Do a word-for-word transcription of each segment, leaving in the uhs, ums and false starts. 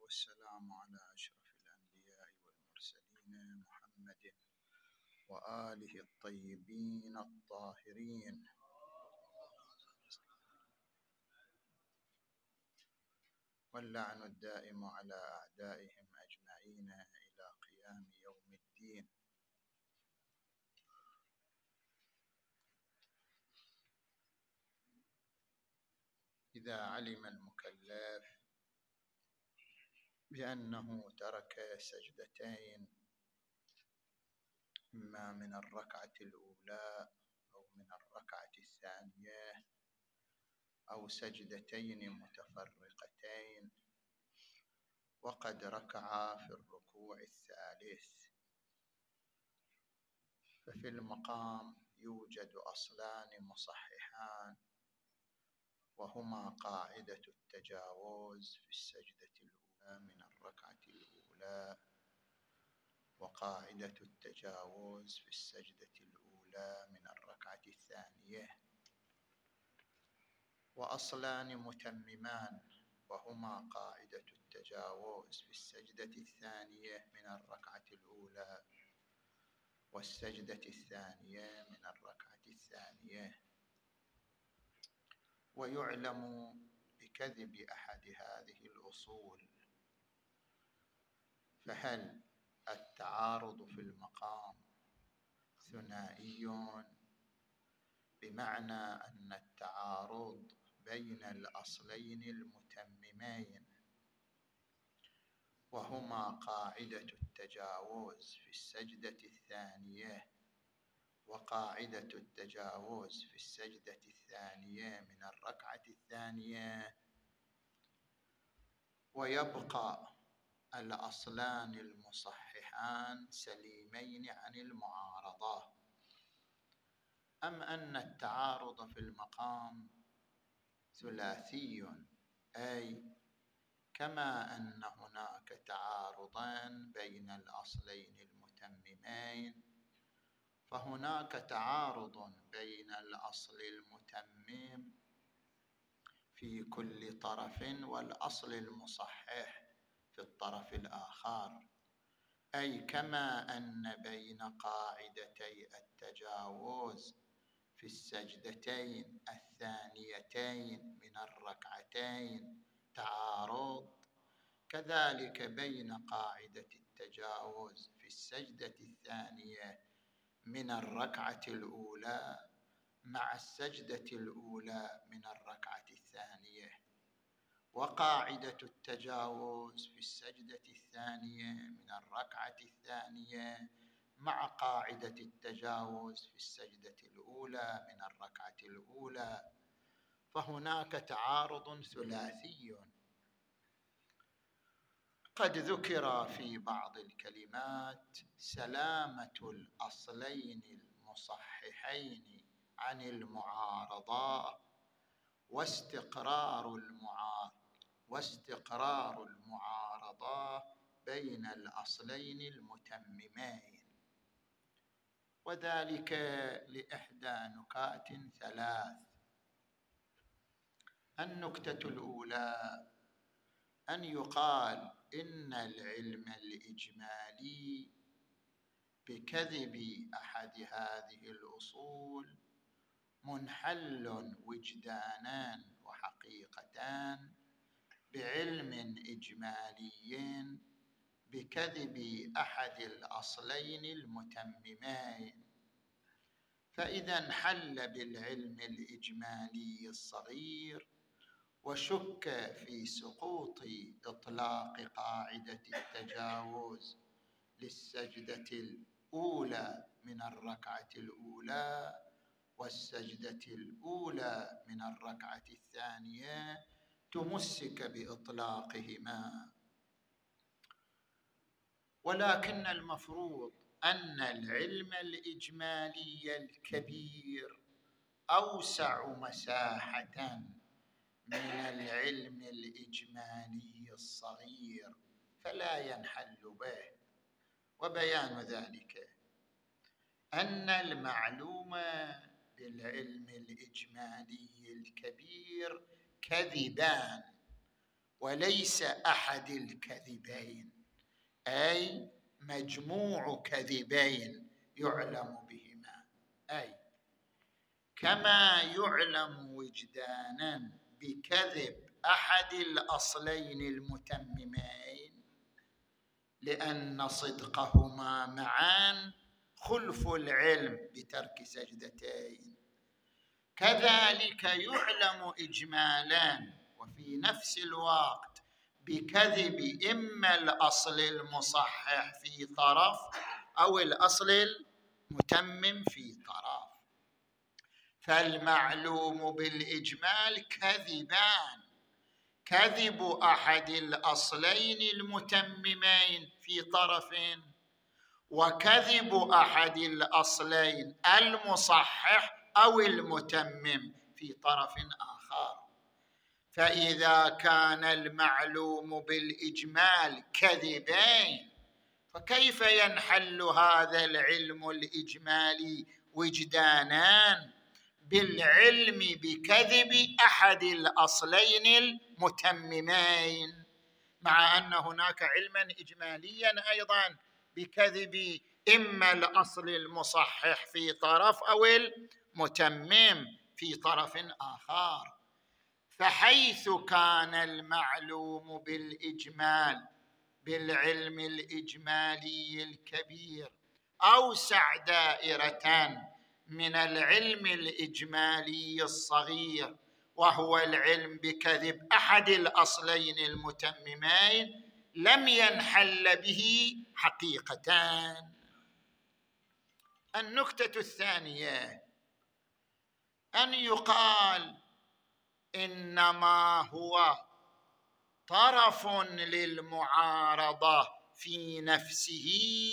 والسلام على أشرف الأنبياء والمرسلين محمد وآله الطيبين الطاهرين، واللعن الدائم على أعدائهم أجمعين إلى قيام يوم الدين. إذا علم المكلف بأنه ترك سجدتين إما من الركعة الأولى أو من الركعة الثانية أو سجدتين متفرقتين وقد ركع في الركوع الثالث، ففي المقام يوجد أصلان مصححان، وهما قاعدة التجاوز في السجدة الأولى من الركعة الأولى وقاعدة التجاوز في السجدة الأولى من الركعة الثانية، وأصلان متممان وهما قاعدة التجاوز في السجدة الثانية من الركعة الأولى والسجدة الثانية من الركعة الثانية. ويعلم بكذب أحد هذه الأصول، فهل التعارض في المقام ثنائي بمعنى أن التعارض بين الأصلين المتممين وهما قاعدة التجاوز في السجدة الثانية وقاعدة التجاوز في السجدة الثانية من الركعة الثانية، ويبقى الأصلان المصححان سليمين عن المعارضة، أم أن التعارض في المقام ثلاثي، أي كما أن هناك تعارضان بين الأصلين المتممين فهناك تعارض بين الأصل المتمم في كل طرف والأصل المصحح في الطرف الآخر، أي كما أن بين قاعدتي التجاوز في السجدتين الثانيتين من الركعتين تعارض، كذلك بين قاعدة التجاوز في السجدة الثانية من الركعة الأولى مع السجدة الأولى من الركعة الثانية، وقاعدة التجاوز في السجدة الثانية من الركعة الثانية مع قاعدة التجاوز في السجدة الأولى من الركعة الأولى، فهناك تعارض ثلاثي. قد ذكر في بعض الكلمات سلامة الأصلين المصححين عن المعارضة واستقرار المعارضة واستقرار المعارضة بين الأصلين المتممين، وذلك لإحدى نكات ثلاث. النكتة الأولى أن يقال إن العلم الإجمالي بكذب أحد هذه الأصول منحل وجدانا وحقيقتان بعلم إجمالي بكذب أحد الأصلين المتممين، فإذا انحل بالعلم الإجمالي الصغير وشك في سقوط إطلاق قاعدة التجاوز للسجدة الأولى من الركعة الأولى والسجدة الأولى من الركعة الثانية تمسك بإطلاقهما، ولكن المفروض أن العلم الإجمالي الكبير أوسع مساحة من العلم الإجمالي الصغير فلا ينحل به. وبيان ذلك أن المعلوم بالعلم الإجمالي الكبير كذبان، وليس أحد الكذبين، أي مجموع كذبين يعلم بهما. أي كما يعلم وجدانا بكذب أحد الأصلين المتممين لأن صدقهما معا خلف العلم بترك سجدتين، كذلك يعلم إجمالا وفي نفس الوقت بكذب إما الأصل المصحح في طرف أو الأصل المتمم في طرف. فالمعلوم بالإجمال كذبان: كذب أحد الأصلين المتممين في طرف، وكذب أحد الأصلين المصحح أو المتمم في طرف آخر. فإذا كان المعلوم بالإجمال كذبين، فكيف ينحل هذا العلم الإجمالي وجدانان بالعلم بكذب أحد الأصلين المتممين، مع أن هناك علما إجماليا أيضا بكذب إما الأصل المصحح في طرف أو المتمم في طرف آخر. فحيث كان المعلوم بالإجمال بالعلم الإجمالي الكبير أوسع دائرة من العلم الإجمالي الصغير، وهو العلم بكذب أحد الأصلين المتممين، لم ينحل به حقيقتان. النكتة الثانية أن يقال إنما هو طرف للمعارضة في نفسه،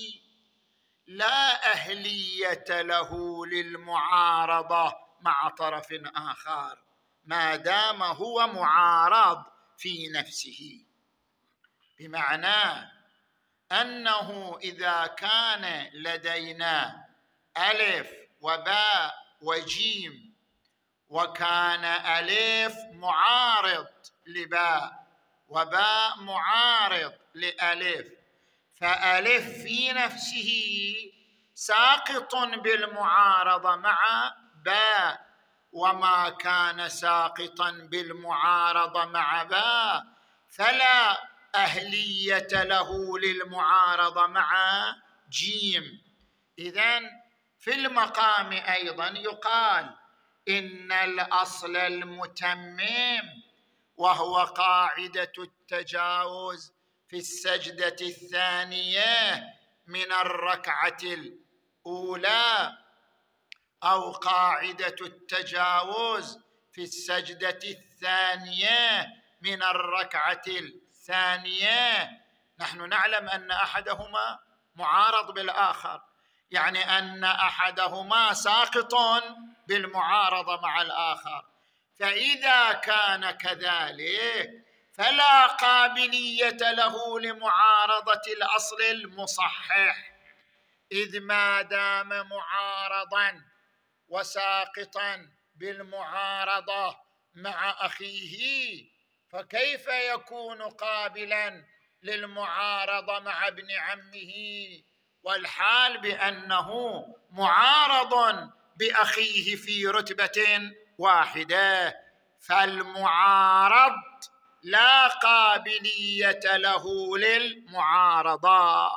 لا أهلية له للمعارضة مع طرف آخر ما دام هو معارض في نفسه، بمعنى أنه إذا كان لدينا ألف وباء وجيم، وكان ألف معارض لباء وباء معارض لألف، فألف في نفسه ساقط بالمعارضة مع باء، وما كان ساقطا بالمعارضة مع باء فلا أهلية له للمعارضة مع جيم. إذن في المقام أيضا يقال إن الأصل المتمم، وهو قاعدة التجاوز في السجدة الثانية من الركعة الأولى، أو قاعدة التجاوز في السجدة الثانية من الركعة الثانية، نحن نعلم أن أحدهما معارض بالآخر، يعني أن أحدهما ساقط بالمعارضة مع الآخر. فإذا كان كذلك فلا قابلية له لمعارضة الأصل المصحح، إذ ما دام معارضا وساقطا بالمعارضة مع أخيه، فكيف يكون قابلا للمعارضة مع ابن عمه، والحال بأنه معارض بأخيه في رتبة واحدة؟ فالمعارض لا قابلية له للمعارضة.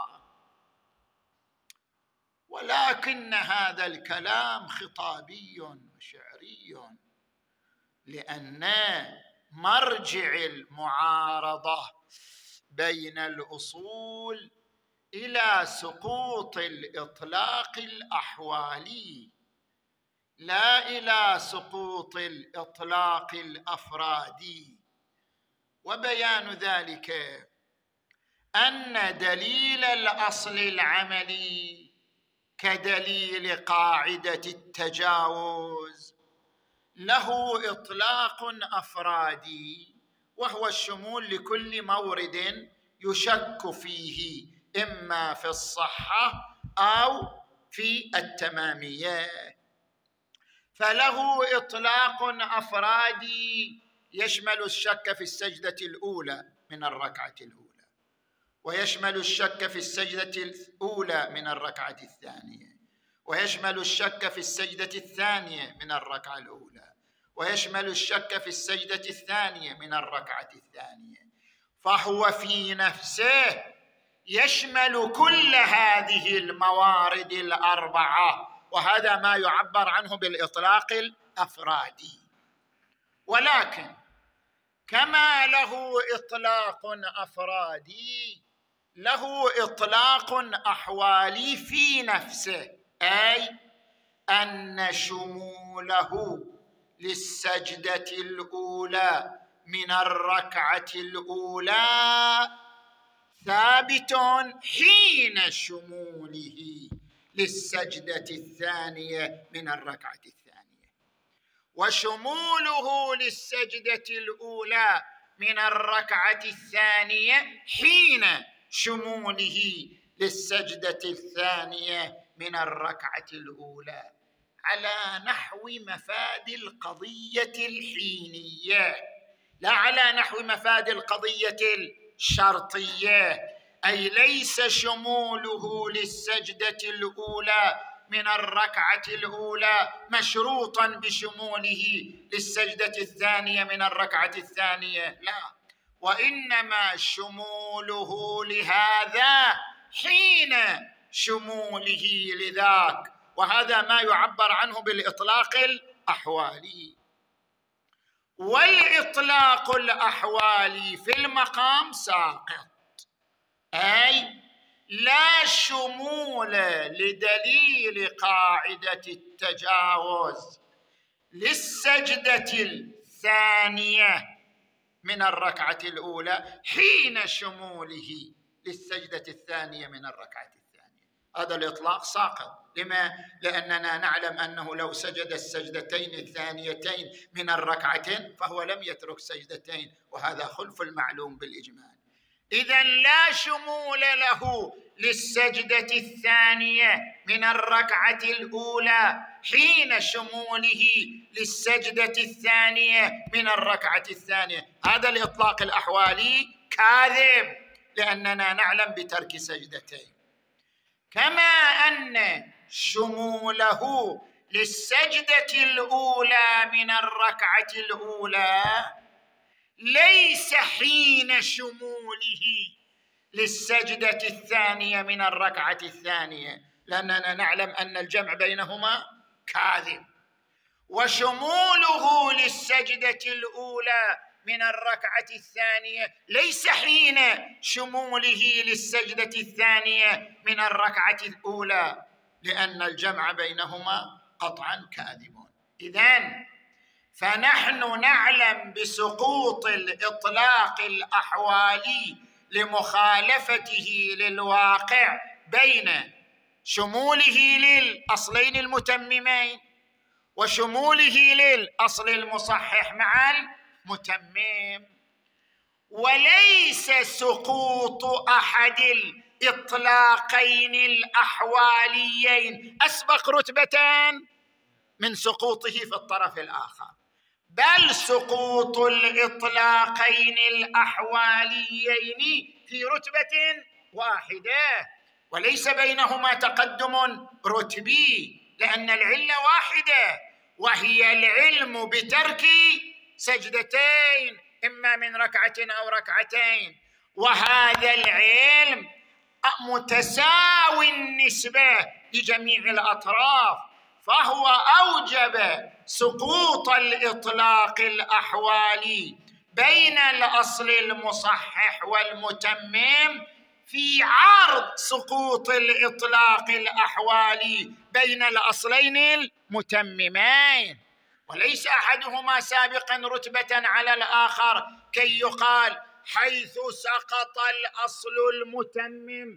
ولكن هذا الكلام خطابي وشعري، لأن مرجع المعارضة بين الأصول إلى سقوط الإطلاق الأحوالي، لا إلى سقوط الإطلاق الأفرادي. وبيان ذلك أن دليل الأصل العملي كدليل قاعدة التجاوز له إطلاق أفرادي، وهو الشمول لكل مورد يشك فيه إما في الصحة أو في التمامية، فله إطلاق أفرادي يشمل الشك في السجدة الأولى من الركعة الأولى، ويشمل الشك في السجدة الأولى من الركعة الثانية، ويشمل الشك في السجدة الثانية من الركعة الأولى، ويشمل الشك في السجدة الثانية من الركعة الثانية. فهو في نفسه يشمل كل هذه الموارد الأربعة، وهذا ما يعبر عنه بالإطلاق الأفرادي. ولكن كما له إطلاق أفرادي له إطلاق أحوالي في نفسه، أي أن شموله للسجدة الأولى من الركعة الأولى ثابت حين شموله للسجدة الثانية من الركعة الثانية، وشموله للسجدة الأولى من الركعة الثانية حين شموله للسجدة الثانية من الركعة الأولى، على نحو مفاد القضية الحينية، لا على نحو مفاد القضية الشرطية. أي ليس شموله للسجدة الأولى من الركعة الأولى مشروطا بشموله للسجدة الثانية من الركعة الثانية، لا، وإنما شموله لهذا حين شموله لذاك، وهذا ما يعبر عنه بالإطلاق الأحوالي. والإطلاق الأحوالي في المقام ساقط، أي لا شمول لدليل قاعدة التجاوز للسجدة الثانية من الركعة الأولى حين شموله للسجدة الثانية من الركعة الثانية. هذا الإطلاق ساقط. لما؟ لأننا نعلم أنه لو سجد السجدتين الثانيتين من الركعتين فهو لم يترك سجدتين، وهذا خلف المعلوم بالإجمال. إذن لا شمول له للسجدة الثانية من الركعة الأولى حين شموله للسجدة الثانية من الركعة الثانية. هذا الإطلاق الأحوالي كاذب، لأننا نعلم بترك سجدتين. كما أن شموله للسجدة الأولى من الركعة الأولى ليس حين شموله للسجدة الثانية من الركعة الثانية، لأننا نعلم أن الجمع بينهما كاذب. وشموله للسجدة الأولى من الركعة الثانية ليس حين شموله للسجدة الثانية من الركعة الأولى، لأن الجمع بينهما قطعا كاذب. إذن فنحن نعلم بسقوط الإطلاق الأحوالي لمخالفته للواقع بين شموله للأصلين المتممين وشموله للأصل المصحح مع المتمم، وليس سقوط أحد الإطلاقين الأحواليين أسبق رتبة من سقوطه في الطرف الآخر، بل سقوط الإطلاقين الأحواليين في رتبة واحدة، وليس بينهما تقدم رتبي، لأن العلة واحدة، وهي العلم بترك سجدتين إما من ركعة أو ركعتين، وهذا العلم متساوي النسبة لجميع الأطراف، فهو أوجب سقوط الإطلاق الأحوالي بين الأصل المصحح والمتمم في عرض سقوط الإطلاق الأحوالي بين الأصلين المتممين، وليس أحدهما سابقا رتبة على الآخر كي يقال حيث سقط الأصل المتمم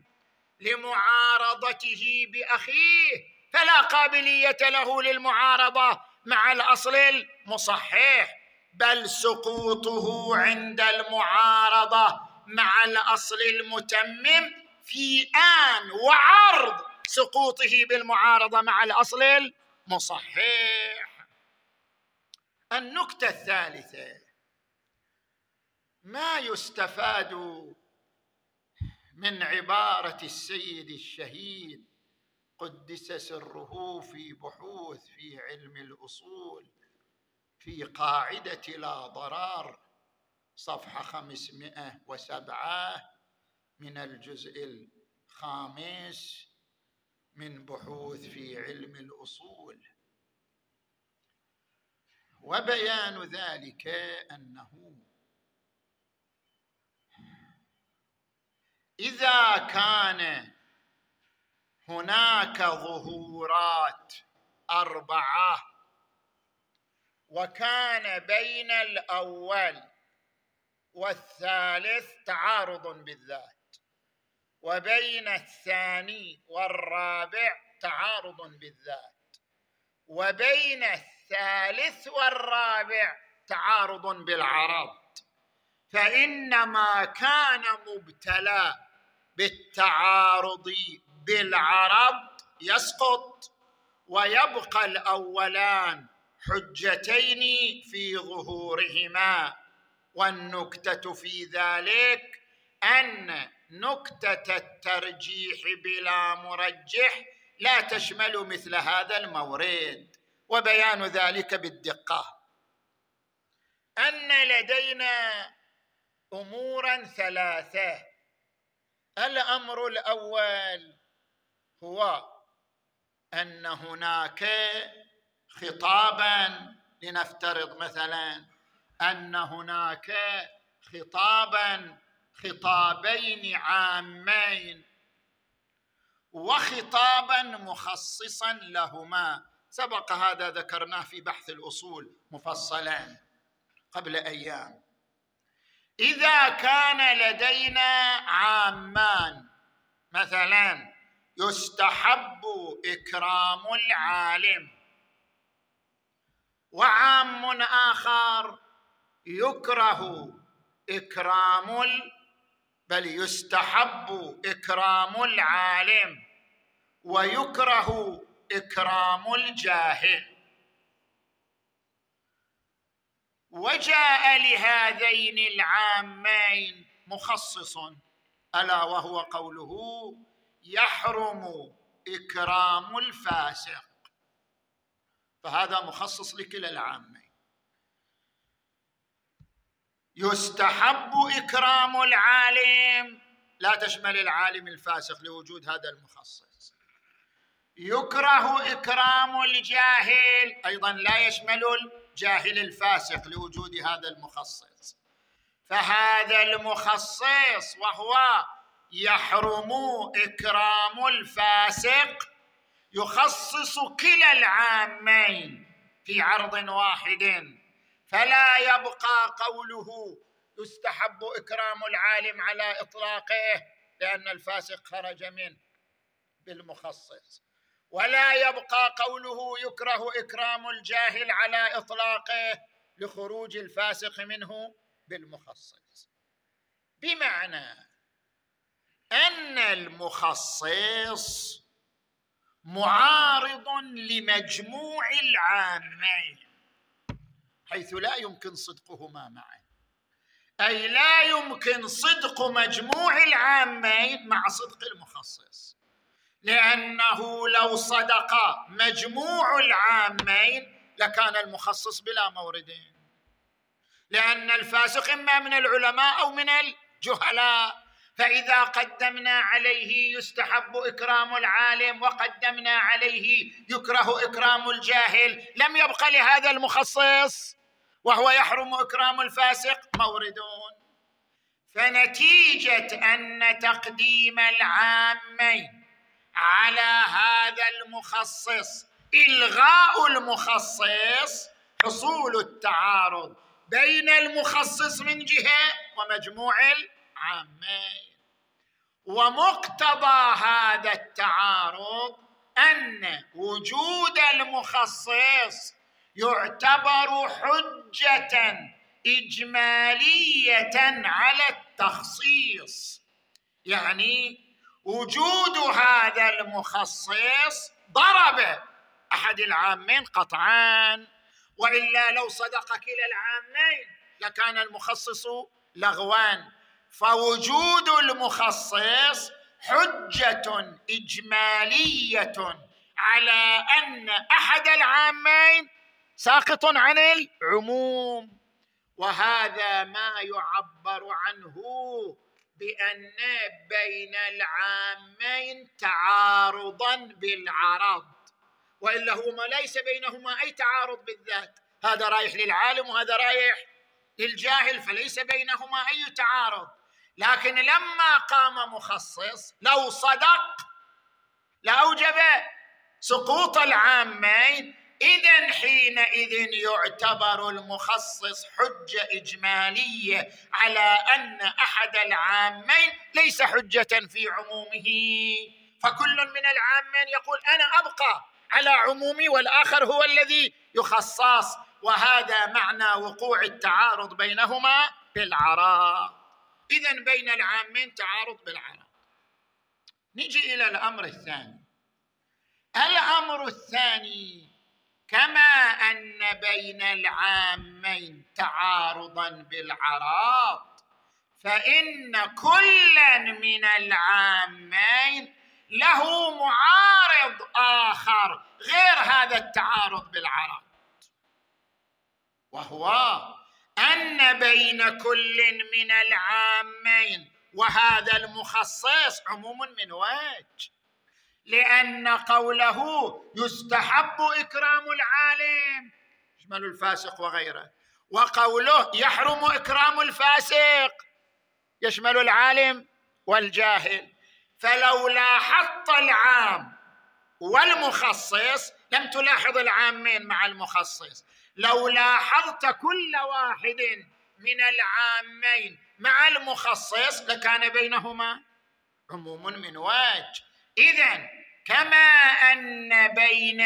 لمعارضته بأخيه فلا قابلية له للمعارضة مع الأصل المصحح، بل سقوطه عند المعارضة مع الأصل المتمم في آن وعرض سقوطه بالمعارضة مع الأصل المصحح. النكتة الثالثة ما يستفاد من عبارة السيد الشهيد قدس سره في بحوث في علم الأصول في قاعدة لا ضرر صفحة خمسمائة وسبعة من الجزء الخامس من بحوث في علم الأصول. وبيان ذلك أنه إذا كان هناك ظهورات أربعة وكان بين الأول والثالث تعارض بالذات، وبين الثاني والرابع تعارض بالذات، وبين الثالث والرابع تعارض بالعرض، فإن ما كان مبتلى بالتعارض بالعرض يسقط، ويبقى الأولان حجتين في ظهورهما. والنكتة في ذلك أن نكتة الترجيح بلا مرجح لا تشمل مثل هذا المورد. وبيان ذلك بالدقة أن لدينا أمورا ثلاثة. الأمر الأول هو أن هناك خطابا، لنفترض مثلا أن هناك خطابا خطابين عامين وخطابا مخصصا لهما، سبق هذا ذكرناه في بحث الأصول مفصلا قبل أيام. إذا كان لدينا عامان مثلا يستحب إكرام العالم، وعام آخر يكره إكرام ال... بل يستحب إكرام العالم ويكره إكرام الجاهل، وجاء لهذين العامين مخصص ألا وهو قوله يحرم إكرام الفاسق، فهذا مخصص لكلا العامين. يستحب إكرام العالم لا تشمل العالم الفاسق لوجود هذا المخصص، يكره إكرام الجاهل أيضا لا يشمل الجاهل الفاسق لوجود هذا المخصص. فهذا المخصص وهو يحرم إكرام الفاسق يخصص كلا العامين في عرض واحد، فلا يبقى قوله يستحب إكرام العالم على إطلاقه لأن الفاسق خرج منه بالمخصص، ولا يبقى قوله يكره إكرام الجاهل على إطلاقه لخروج الفاسق منه بالمخصص. بمعنى أن المخصص معارض لمجموع العامين حيث لا يمكن صدقهما معا، أي لا يمكن صدق مجموع العامين مع صدق المخصص، لأنه لو صدق مجموع العامين لكان المخصص بلا موردين، لأن الفاسق إما من العلماء أو من الجهلاء. فإذا قدمنا عليه يستحب إكرام العالم وقدمنا عليه يكره إكرام الجاهل لم يبق لهذا المخصص وهو يحرم إكرام الفاسق موردون. فنتيجة أن تقديم العامين على هذا المخصص إلغاء المخصص حصول التعارض بين المخصص من جهة ومجموع العامين. ومقتضى هذا التعارض أن وجود المخصص يعتبر حجة إجمالية على التخصيص، يعني وجود هذا المخصص ضرب أحد العامين قطعاً، وإلا لو صدق كلا العامين لكان المخصص لغوا. فوجود المخصص حجة إجمالية على أن أحد العامين ساقط عن العموم، وهذا ما يعبر عنه بأن بين العامين تعارضا بالعرض، وإلا هما ليس بينهما أي تعارض بالذات، هذا رايح للعالم وهذا رايح للجاهل، فليس بينهما أي تعارض. لكن لما قام مخصص لو صدق لأوجب سقوط العامين، إذن حينئذ يعتبر المخصص حجة إجمالية على أن أحد العامين ليس حجة في عمومه، فكل من العامين يقول أنا أبقى على عمومي والآخر هو الذي يخصص، وهذا معنى وقوع التعارض بينهما بالعرض. إذن بين العامين تعارض بالعرض. نجي إلى الأمر الثاني. الأمر الثاني، كما أن بين العامين تعارضا بالعرض، فإن كلا من العامين له معارض آخر غير هذا التعارض بالعرض، وهو أن بين كل من العامين وهذا المخصص عموم من وجه، لأن قوله يستحب إكرام العالم يشمل الفاسق وغيره، وقوله يحرم إكرام الفاسق يشمل العالم والجاهل. فلو لاحظت العام والمخصص لم تلاحظ العامين مع المخصص، لو لاحظت كل واحد من العامين مع المخصص لكان بينهما عموم من وجه. إذن كما أن بين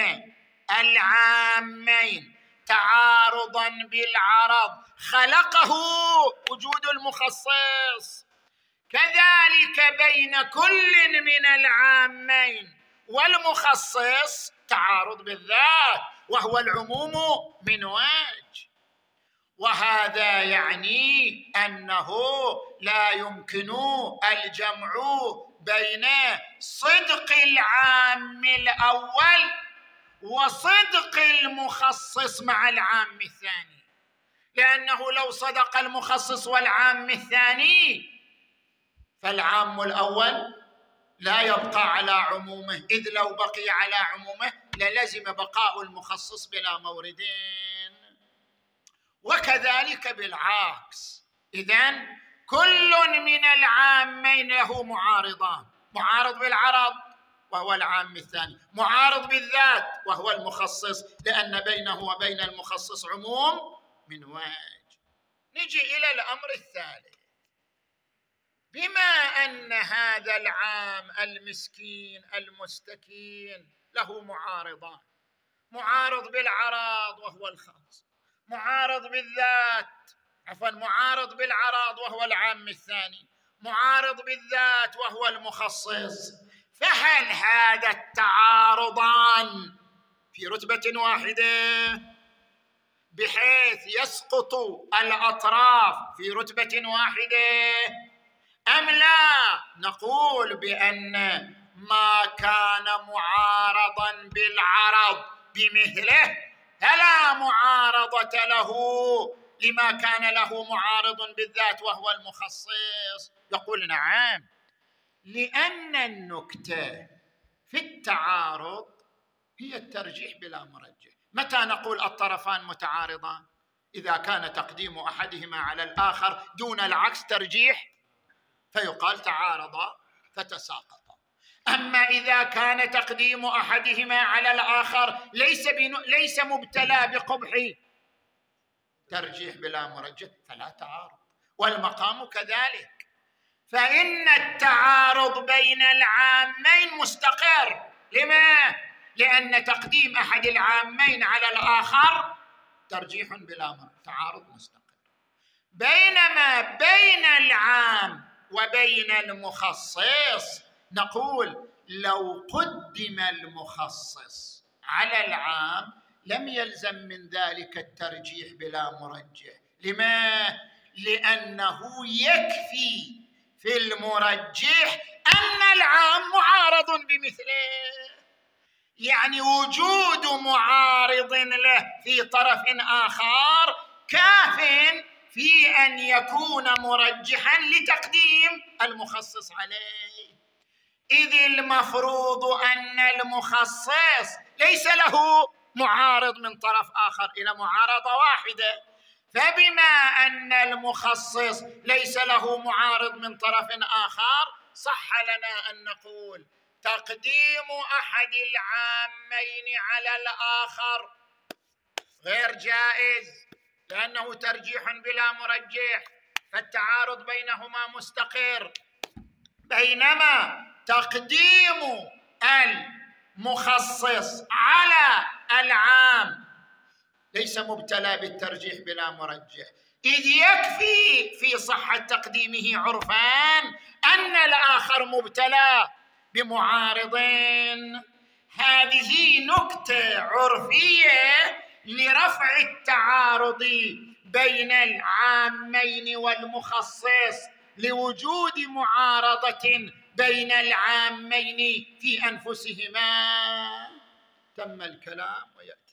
العامين تعارضا بالعرض خلقه وجود المخصص، كذلك بين كل من العامين والمخصص تعارض بالذات وهو العموم من وجه. وهذا يعني أنه لا يمكن الجمع بين صدق العام الأول وصدق المخصص مع العام الثاني، لأنه لو صدق المخصص والعام الثاني فالعام الأول لا يبقى على عمومه، إذ لو بقي على عمومه للزم بقاء المخصص بلا موردين، وكذلك بالعكس. إذن كل من العامين له معارضان، معارض بالعرض وهو العام الثاني، معارض بالذات وهو المخصص، لأن بينه وبين المخصص عموم من وجه. نجي إلى الأمر الثالث. بما أن هذا العام المسكين المستكين له معارضان، معارض بالعرض وهو الخاص، معارض بالذات عفوا معارض بالعرض وهو العام الثاني، معارض بالذات وهو المخصص، فهل هذا التعارضان في رتبة واحدة بحيث يسقط الأطراف في رتبة واحدة أم لا؟ نقول بأن ما كان معارضا بالعرض بمثله فلا معارضة له لما كان له معارض بالذات وهو المخصص. يقول نعم، لأن النكتة في التعارض هي الترجيح بلا مرجح. متى نقول الطرفان متعارضان؟ إذا كان تقديم أحدهما على الآخر دون العكس ترجيح فيقال تعارضا فتساقطا. أما إذا كان تقديم أحدهما على الآخر ليس ليس مبتلى بقبح ترجيح بلا مرجح فلا تعارض، والمقام كذلك. فإن التعارض بين العامين مستقر. لما؟ لأن تقديم أحد العامين على الآخر ترجيح بلا مرجح، تعارض مستقر. بينما بين العام وبين المخصص نقول لو قدم المخصص على العام لم يلزم من ذلك الترجيح بلا مرجح. لما؟ لأنه يكفي في المرجح أن العام معارض بمثله، يعني وجود معارض له في طرف آخر كاف في أن يكون مرجحا لتقديم المخصص عليه، إذ المفروض أن المخصص ليس له معارض من طرف آخر إلى معارضة واحدة، فبما أن المخصص ليس له معارض من طرف آخر صح لنا أن نقول تقديم أحد العامين على الآخر غير جائز لأنه ترجيح بلا مرجح، فالتعارض بينهما مستقر، بينما تقديم المخصص على العام ليس مبتلى بالترجيح بلا مرجح، إذ يكفي في صحة تقديمه عرفان أن الآخر مبتلى بمعارضين. هذه نكتة عرفية لرفع التعارض بين العامين والمخصص لوجود معارضة بين العامين في أنفسهما. تم الكلام ويأتي